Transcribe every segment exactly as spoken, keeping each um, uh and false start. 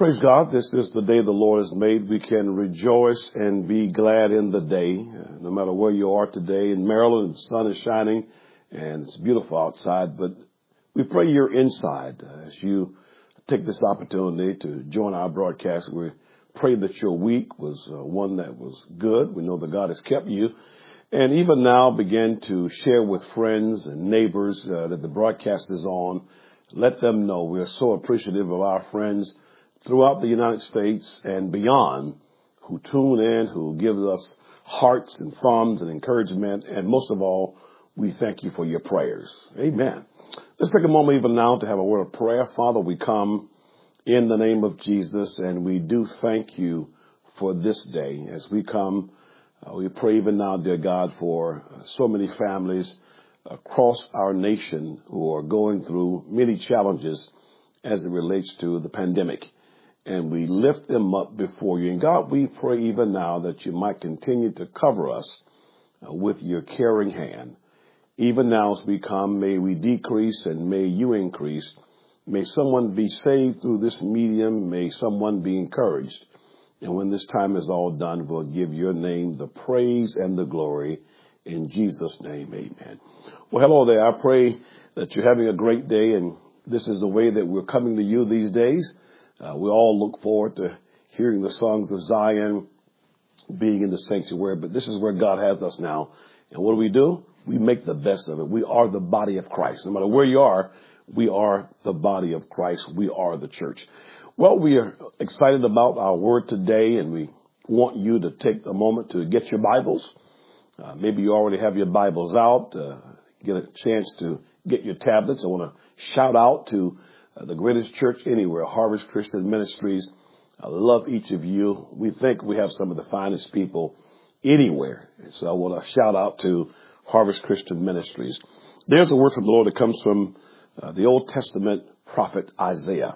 Praise God. This is the day the Lord has made. We can rejoice and be glad in the day. Uh, no matter where you are today in Maryland, the sun is shining and it's beautiful outside, but we pray you're inside uh, as you take this opportunity to join our broadcast. We pray that your week was uh, one that was good. We know that God has kept you. And even now begin to share with friends and neighbors uh, that the broadcast is on. Let them know we are so appreciative of our friends throughout the United States and beyond who tune in, who give us hearts and thumbs and encouragement. And most of all, we thank you for your prayers. Amen. Let's take a moment even now to have a word of prayer. Father, we come in the name of Jesus, and we do thank you for this day. As we come, uh, we pray even now, dear God, for uh, so many families across our nation who are going through many challenges as it relates to the pandemic. And we lift them up before you. And God, we pray even now that you might continue to cover us uh, with your caring hand. Even now as we come, may we decrease and may you increase. May someone be saved through this medium. May someone be encouraged. And when this time is all done, we'll give your name the praise and the glory. In Jesus' name, amen. Well, hello there. I pray that you're having a great day, and this is the way that we're coming to you these days. Uh, we all look forward to hearing the songs of Zion, being in the sanctuary, but this is where God has us now. And what do we do? We make the best of it. We are the body of Christ. No matter where you are, we are the body of Christ. We are the church. Well, we are excited about our word today, and we want you to take a moment to get your Bibles. Uh, maybe you already have your Bibles out. Uh, get a chance to get your tablets. I want to shout out to uh, the greatest church anywhere, Harvest Christian Ministries. I love each of you. We think we have some of the finest people anywhere. So I want to shout out to Harvest Christian Ministries. There's a word from the Lord that comes from uh, the Old Testament prophet Isaiah.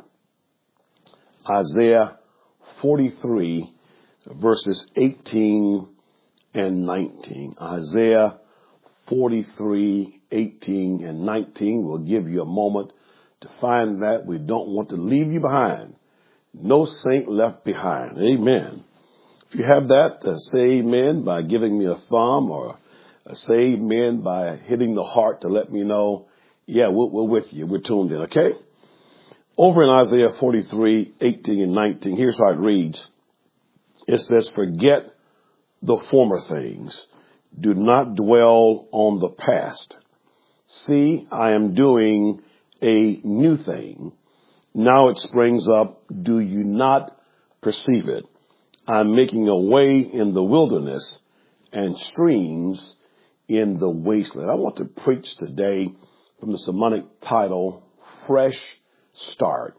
Isaiah forty-three, verses eighteen and nineteen. Isaiah forty-three, eighteen and nineteen. We'll give you a moment to find that. We don't want to leave you behind. No saint left behind. Amen. If you have that, uh, say amen by giving me a thumb, or uh, say amen by hitting the heart to let me know, yeah, we're, we're with you. We're tuned in, okay? Over in Isaiah forty-three, eighteen and nineteen, here's how it reads. It says, forget the former things. Do not dwell on the past. See, I am doing a new thing. Now it springs up. Do you not perceive it? I'm making a way in the wilderness and streams in the wasteland. I want to preach today from the sermonic title, Fresh Start.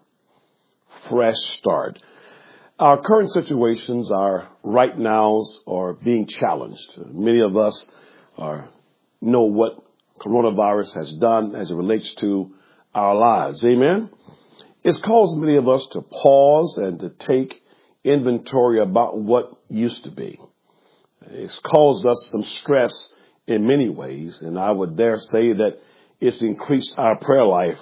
Fresh Start. Our current situations are right now are being challenged. Many of us are know what coronavirus has done as it relates to our lives. Amen. It's caused many of us to pause and to take inventory about what used to be. It's caused us some stress in many ways, and I would dare say that it's increased our prayer life.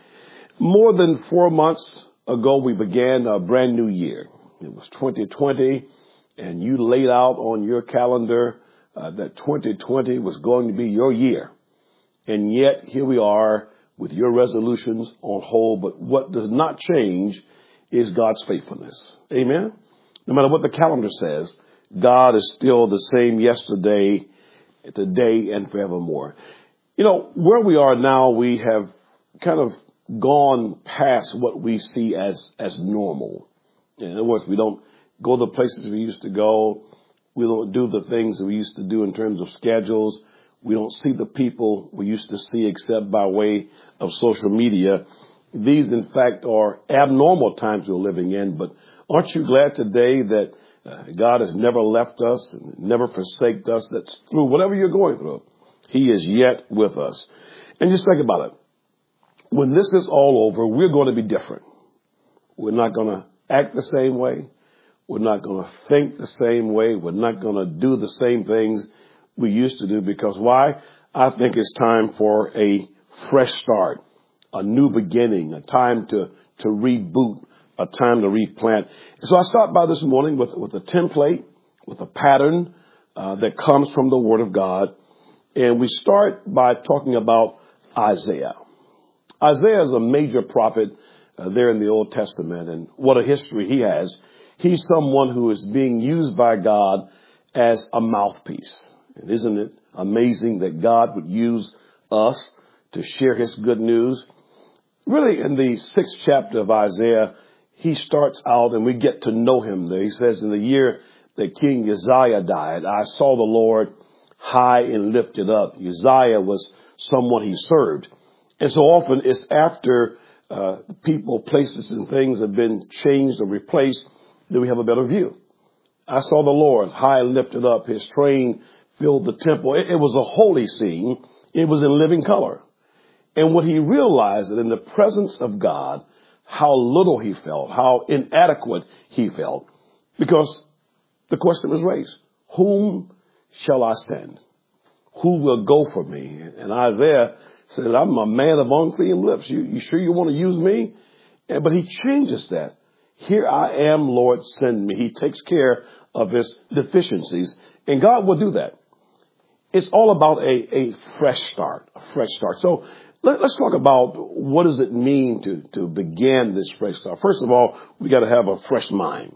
More than four months ago, we began a brand new year. It was twenty twenty, and you laid out on your calendar uh, that twenty twenty was going to be your year. And yet, here we are with your resolutions on hold. But what does not change is God's faithfulness. Amen? No matter what the calendar says, God is still the same yesterday, today, and forevermore. You know, where we are now, we have kind of gone past what we see as, as normal. In other words, we don't go the places we used to go. We don't do the things that we used to do in terms of schedules. We don't see the people we used to see except by way of social media. These, in fact, are abnormal times we're living in. But aren't you glad today that uh, God has never left us and never forsaked us? That's through whatever you're going through. He is yet with us. And just think about it. When this is all over, we're going to be different. We're not going to act the same way. We're not going to think the same way. We're not going to do the same things we used to do. Because why? I think it's time for a fresh start, a new beginning, a time to, to reboot, a time to replant. So I start by this morning with, with a template, with a pattern uh, that comes from the Word of God. And we start by talking about Isaiah. Isaiah is a major prophet uh, there in the Old Testament, and what a history he has. He's someone who is being used by God as a mouthpiece. And isn't it amazing that God would use us to share his good news? Really, in the sixth chapter of Isaiah, he starts out and we get to know him there. He says, in the year that King Uzziah died, I saw the Lord high and lifted up. Uzziah was someone he served. And so often it's after uh, people, places, and things have been changed or replaced that we have a better view. I saw the Lord high and lifted up. His train filled the temple. It, it was a holy scene. It was in living color. And when he realized that in the presence of God, how little he felt, how inadequate he felt, because the question was raised, whom shall I send? Who will go for me? And Isaiah says, I'm a man of unclean lips. You, you sure you want to use me? And, but he changes that. Here I am, Lord, send me. He takes care of his deficiencies. And God will do that. It's all about a, a fresh start, a fresh start. So let, let's talk about what does it mean to, to begin this fresh start. First of all, we got to have a fresh mind.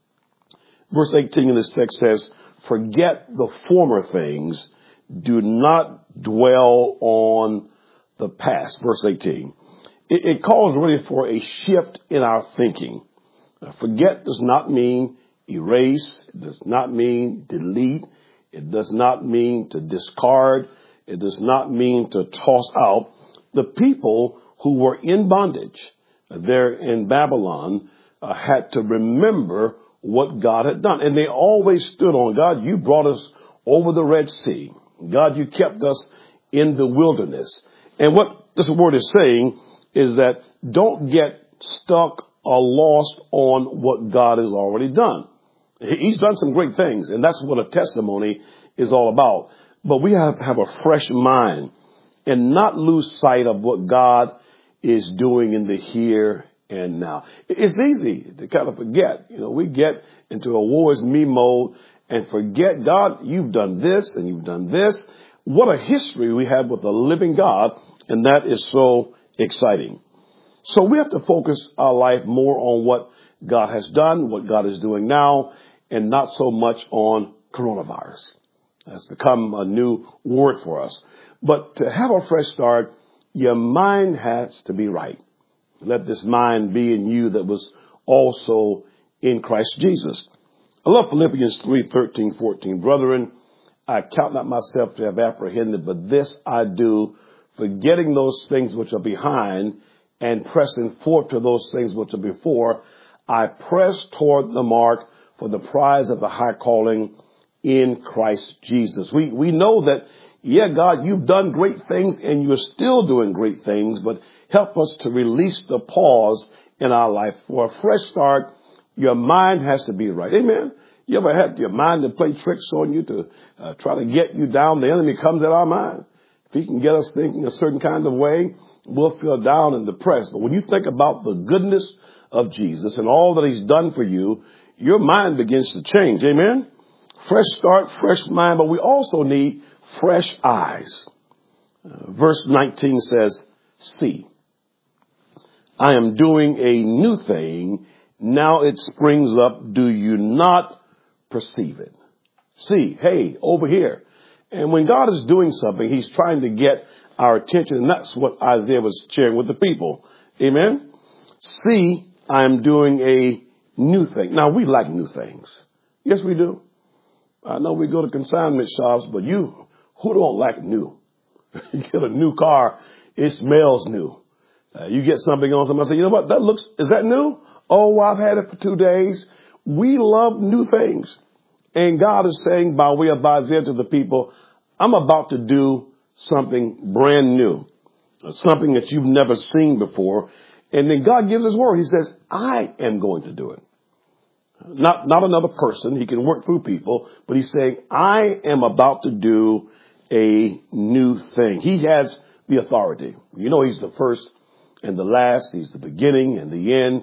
Verse eighteen in this text says, forget the former things. Do not dwell on the past. Verse eighteen. It, it calls really for a shift in our thinking. Uh, forget does not mean erase. It does not mean delete. It does not mean to discard. It does not mean to toss out. The people who were in bondage uh, there in Babylon uh, had to remember what God had done. And they always stood on, God, you brought us over the Red Sea. God, you kept us in the wilderness. And what this word is saying is that don't get stuck or lost on what God has already done. He's done some great things, and that's what a testimony is all about. But we have to have a fresh mind and not lose sight of what God is doing in the here and now. It's easy to kind of forget. You know, we get into a woe is me mode and forget, God, you've done this and you've done this. What a history we have with the living God, and that is so exciting. So we have to focus our life more on what God has done, what God is doing now, and not so much on coronavirus. That's become a new word for us. But to have a fresh start, your mind has to be right. Let this mind be in you that was also in Christ Jesus. I love Philippians three, thirteen, fourteen. Brethren, I count not myself to have apprehended, but this I do, forgetting those things which are behind and pressing forth to those things which are before, I press toward the mark for the prize of the high calling in Christ Jesus. We, we know that, yeah, God, you've done great things and you're still doing great things, but help us to release the pause in our life. For a fresh start, your mind has to be right. Amen. You ever had your mind to play tricks on you to uh, try to get you down? The enemy comes at our mind. If he can get us thinking a certain kind of way, we'll feel down and depressed. But when you think about the goodness of Jesus and all that he's done for you, your mind begins to change. Amen. Fresh start, fresh mind, but we also need fresh eyes. Uh, verse nineteen says, see, I am doing a new thing. Now it springs up. Do you not perceive it? See, hey, over here. And when God is doing something, he's trying to get our attention. And that's what Isaiah was sharing with the people. Amen. See, I'm doing a new thing. Now, we like new things. Yes, we do. I know we go to consignment shops, but you, who don't like new? You get a new car, it smells new. Uh, you get something on somebody say, you know what, that looks, is that new? Oh, I've had it for two days. We love new things. And God is saying by way of Isaiah to the people, I'm about to do something brand new, something that you've never seen before. And then God gives his word. He says, I am going to do it. Not, not another person. He can work through people, but he's saying, I am about to do a new thing. He has the authority. You know, he's the first and the last. He's the beginning and the end.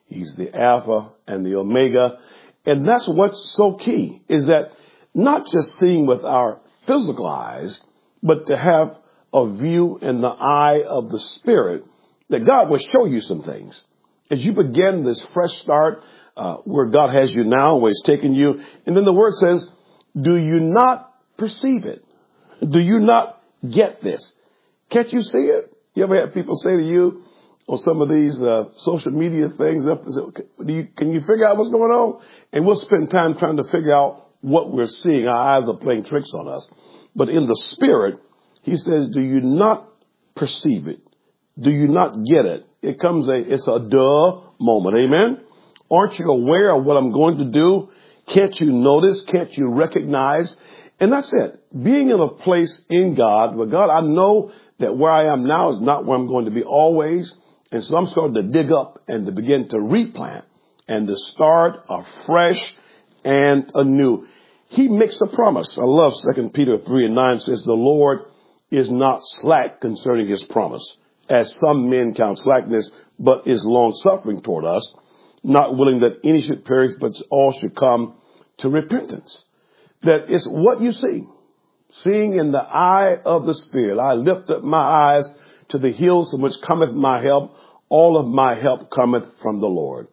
He's the Alpha and the Omega. And that's what's so key, is that not just seeing with our physical eyes, but to have a view in the eye of the Spirit, that God will show you some things. As you begin this fresh start, uh, where God has you now, where He's taken you. And then the Word says, do you not perceive it? Do you not get this? Can't you see it? You ever had people say to you on some of these uh, social media things, up, do you, can you figure out what's going on? And we'll spend time trying to figure out what we're seeing. Our eyes are playing tricks on us. But in the Spirit, He says, do you not perceive it? Do you not get it? It comes a, it's a duh moment. Amen. Aren't you aware of what I'm going to do? Can't you notice? Can't you recognize? And that's it. Being in a place in God where, God, I know that where I am now is not where I'm going to be always. And so I'm starting to dig up and to begin to replant and to start afresh and anew. He makes a promise. I love Second Peter three and nine says, the Lord is not slack concerning His promise, as some men count slackness, but is long suffering toward us, not willing that any should perish, but all should come to repentance. That is what you see. Seeing in the eye of the Spirit, I lift up my eyes to the hills from which cometh my help. All of my help cometh from the Lord.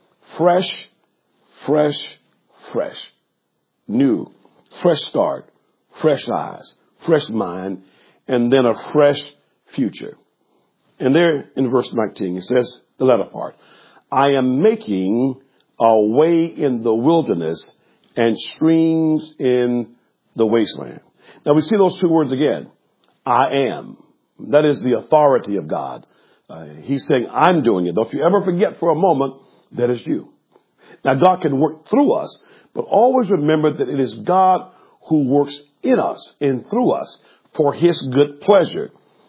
Fresh, fresh, fresh. New, fresh start, fresh eyes, fresh mind, and then a fresh future. And there in verse nineteen, it says the latter part, I am making a way in the wilderness and streams in the wasteland. Now we see those two words again. I am. That is the authority of God. Uh, he's saying, I'm doing it. Though if you ever forget for a moment, that is you. Now God can work through us, but always remember that it is God who works in us and through us for His good pleasure.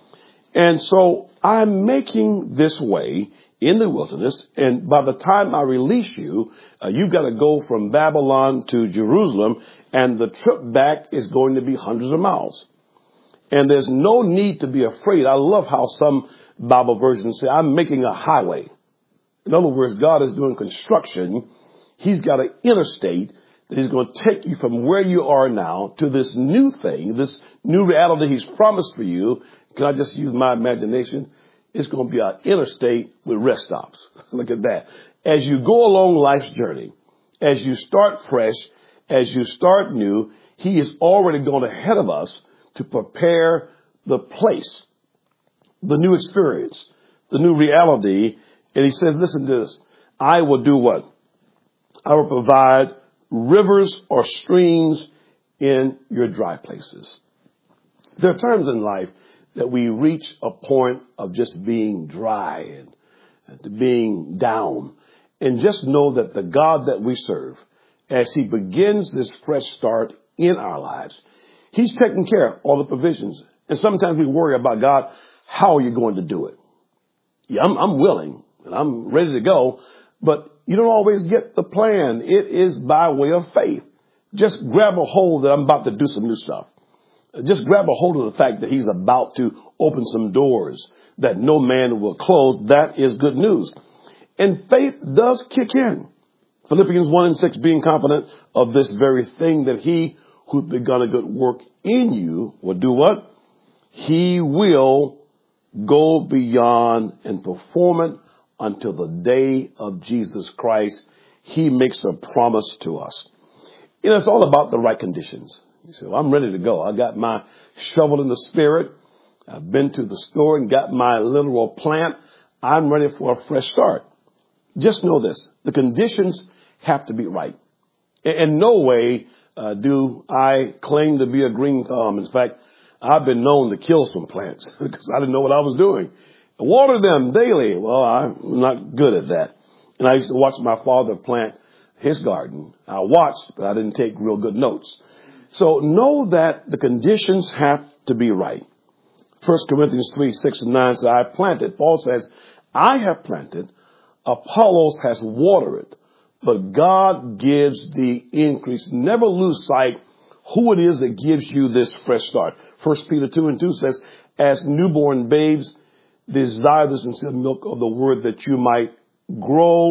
And so I'm making this way in the wilderness, and by the time I release you, uh, you've got to go from Babylon to Jerusalem, and the trip back is going to be hundreds of miles. And there's no need to be afraid. I love how some Bible versions say, I'm making a highway. In other words, God is doing construction. He's got an interstate that He's going to take you from where you are now to this new thing, this new reality He's promised for you. Can I just use my imagination? It's going to be an interstate with rest stops. Look at that. As you go along life's journey, as you start fresh, as you start new, He is already gone ahead of us to prepare the place, the new experience, the new reality. And He says, listen to this. I will do what? I will provide rivers or streams in your dry places. There are times in life that we reach a point of just being dry and, and being down. And just know that the God that we serve, as He begins this fresh start in our lives, He's taking care of all the provisions. And sometimes we worry about, God, how are you going to do it? Yeah, I'm, I'm willing and I'm ready to go, but you don't always get the plan. It is by way of faith. Just grab a hold that I'm about to do some new stuff. Just grab a hold of the fact that He's about to open some doors that no man will close. That is good news. And faith does kick in. Philippians one and six, being confident of this very thing, that He who's begun a good work in you will do what? He will go beyond and perform it until the day of Jesus Christ. He makes a promise to us. You know, it's all about the right conditions. You say, well, I'm ready to go. I got my shovel in the Spirit. I've been to the store and got my literal plant. I'm ready for a fresh start. Just know this. The conditions have to be right. In no way uh, do I claim to be a green thumb. In fact, I've been known to kill some plants because I didn't know what I was doing. Water them daily. Well, I'm not good at that. And I used to watch my father plant his garden. I watched, but I didn't take real good notes. So know that the conditions have to be right. First Corinthians three, six and nine says, I planted. Paul says, I have planted. Apollos has watered it. But God gives the increase. Never lose sight who it is that gives you this fresh start. First Peter two and two says, as newborn babes, desire the sincere milk of the word that you might grow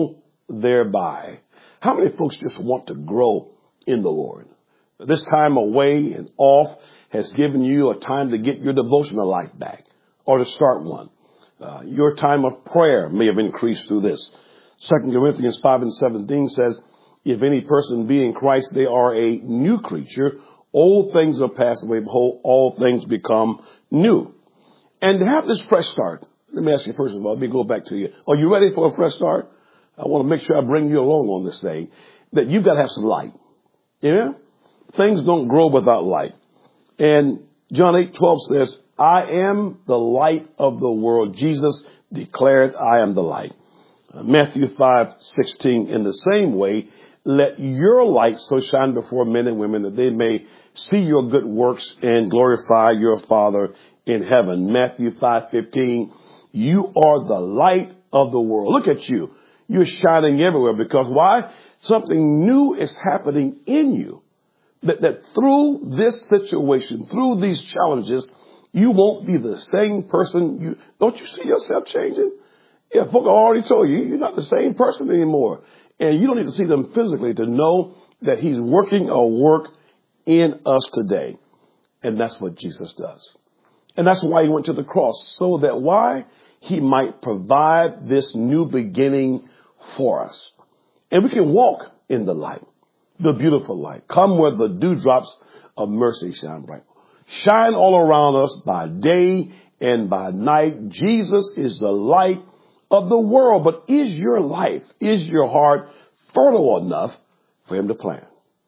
thereby. How many folks just want to grow in the Lord? This time away and off has given you a time to get your devotional life back or to start one. Uh, your time of prayer may have increased through this. Second Corinthians five and seventeen says, if any person be in Christ, they are a new creature. Old things are passed away. Behold, all things become new. And to have this fresh start, let me ask you first of all, let me go back to you. Are you ready for a fresh start? I want to make sure I bring you along on this thing, that you've got to have some light. Yeah? Things don't grow without light. And John eight twelve says, I am the light of the world. Jesus declared, I am the light. Uh, Matthew five sixteen, in the same way, let your light so shine before men and women that they may see your good works and glorify your Father in heaven. Matthew five fifteen, you are the light of the world. Look at you. You're shining everywhere because why? Something new is happening in you. That, that through this situation, through these challenges, you won't be the same person. You don't you see yourself changing? Yeah, folk, I already told you, you're not the same person anymore. And you don't need to see them physically to know that he's working a work in us today. And that's what Jesus does. And that's why he went to the cross, so that why? He might provide this new beginning for us. And we can walk in the light, the beautiful light. Come where the dewdrops of mercy shine bright. Shine all around us by day and by night. Jesus is the light of the world. But is your life, is your heart fertile enough for him to plant?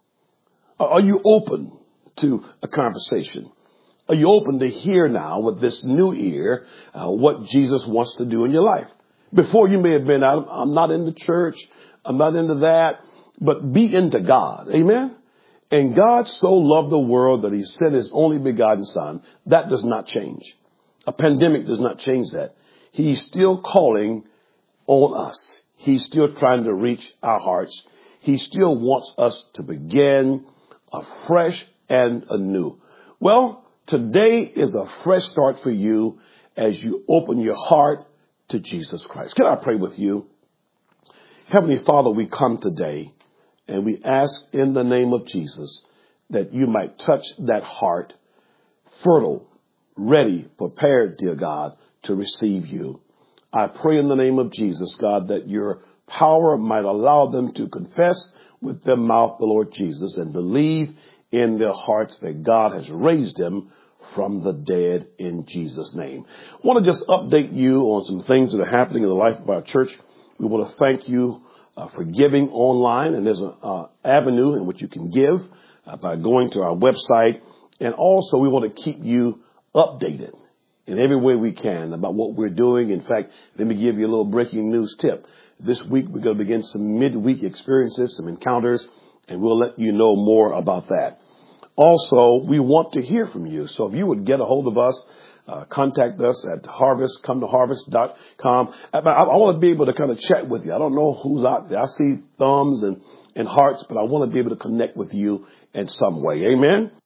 Are you open to a conversation? Are you open to hear now with this new ear uh, what Jesus wants to do in your life? Before you may have been, I'm, I'm not into church, I'm not into that, but be into God. Amen? And God so loved the world that he sent his only begotten son. That does not change. A pandemic does not change that. He's still calling on us. He's still trying to reach our hearts. He still wants us to begin afresh and anew. Well, today is a fresh start for you as you open your heart to Jesus Christ. Can I pray with you? Heavenly Father, we come today and we ask in the name of Jesus that you might touch that heart, fertile, ready, prepared, dear God, to receive you. I pray in the name of Jesus, God, that your power might allow them to confess with their mouth the Lord Jesus and believe in their hearts that God has raised him from the dead in Jesus' name. I want to just update you on some things that are happening in the life of our church. We want to thank you uh, for giving online, and there's an uh, avenue in which you can give uh, by going to our website. And also, we want to keep you updated in every way we can about what we're doing. In fact, let me give you a little breaking news tip. This week, we're going to begin some midweek experiences, some encounters, and we'll let you know more about that. Also, we want to hear from you. So if you would get a hold of us, uh, contact us at harvest, come to harvest dot com. I, I, I want to be able to kind of chat with you. I don't know who's out there. I see thumbs and, and hearts, but I want to be able to connect with you in some way. Amen.